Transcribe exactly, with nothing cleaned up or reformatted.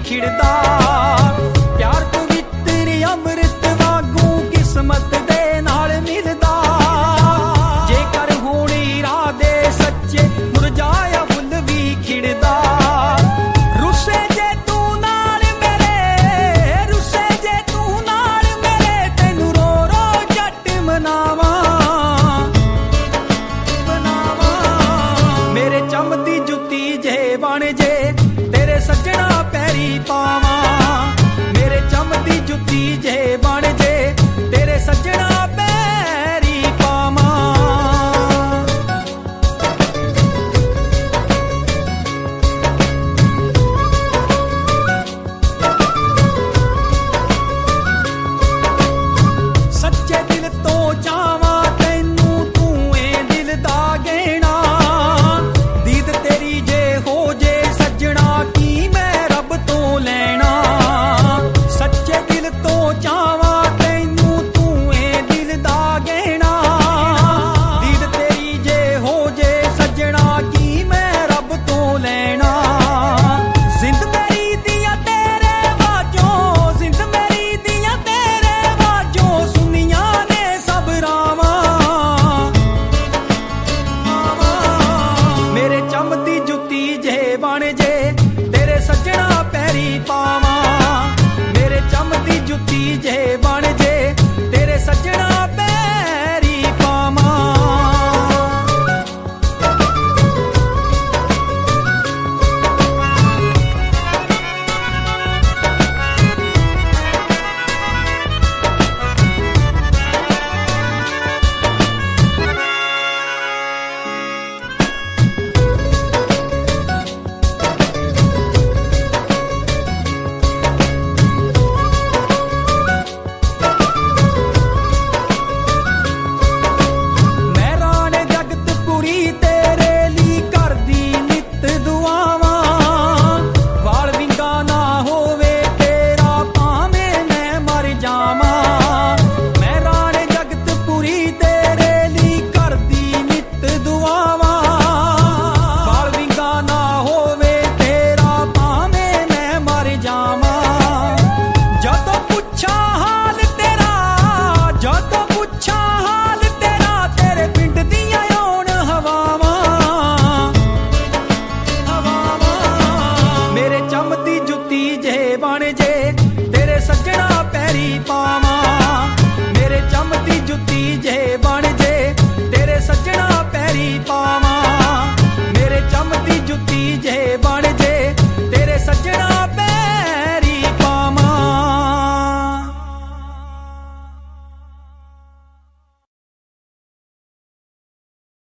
ਖਿੜਦਾ। ਪਿਆਰ ਪਵਿੱਤਰ ਅੰਮ੍ਰਿਤ ਵਾਂਗੂ ਕਿਸਮਤ ਦੇ ਨਾਲ ਮਿਲਦਾ। ਜੇਕਰ ਹੋਣ ਇਰਾਦੇ ਸੱਚੇ ਮੁਰਝਾਇਆ ਫੁੱਲ ਵੀ ਖਿੜਦਾ। ਰੁੱਸੇ ਜੇ ਤੂੰ ਨਾਲ ਮੇਰੇ, ਰੁੱਸੇ ਜੇ ਤੂੰ ਨਾਲ ਮੇਰੇ, ਤੈਨੂੰ ਰੋ ਰੋ ਜੱਟ ਮਨਾਵਾਂ ਮਨਾਵਾਂ। ਮੇਰੇ ਚਮਦੀ ਜੁੱਤੀ ਜੇ ਬਣ ਜੇ ਤੇਰੇ ਸੱਜਣਾ ਪੈਰੀ ਪਾਵਾਂ। ਮੇਰੇ ਚਮਦੀ ਜੁੱਤੀ ਜੇ ਬਣ ਜੇ ਤੇਰੇ ਸੱਜਣਾ ਪੈਰੀ ਪਾਵਾਂ। ਸੱਚੇ ਦਿਲ ਤੋਂ ਚਾਵਾਂ ਤੈਨੂੰ, ਤੂੰ ਏ ਦਿਲ ਦਾ ਗਹਿਣਾ। ਦੀਦ ਤੇਰੀ ਜੇ ਹੋ ਜੇ ਸੱਜਣਾ, ਕੀ ਮੈਂ ਰੱਬ ਤੋਂ ਲੈਣਾ। ਸੱਚੇ ਦਿਲ ਤੋਂ ਚਾਵਾਂ ਤੈਨੂੰ, ਤੂੰ ਏ ਦਿਲ ਦਾ ਗਹਿਣਾ। ਦੀਦ ਤੇਰੀ ਜੇ ਹੋ ਜੇ ਸੱਜਣਾ, ਕੀ ਮੈਂ ਰੱਬ ਤੋਂ ਲੈਣਾ। ਜ਼ਿੰਦ ਮੇਰੀ ਦੀਆਂ ਤੇਰੇ ਵਾਜੋਂ, ਜ਼ਿੰਦ ਮੇਰੀ ਦੀਆਂ ਤੇਰੇ ਵਾਜੋਂ, ਸੁਣੀਆਂ ਨੇ ਸਭ ਰਾਵਾਂ। ਮੇਰੇ ਚਮਦੀ ਜੁੱਤੀ ਜੇ ਬਣ ਜੇ ਤੇਰੇ ਸੱਜਣਾ ਪੈਰੀ ਪਾਵਾਂ। ਮੇਰੇ ਚਮਦੀ ਜੁੱਤੀ ਜੇ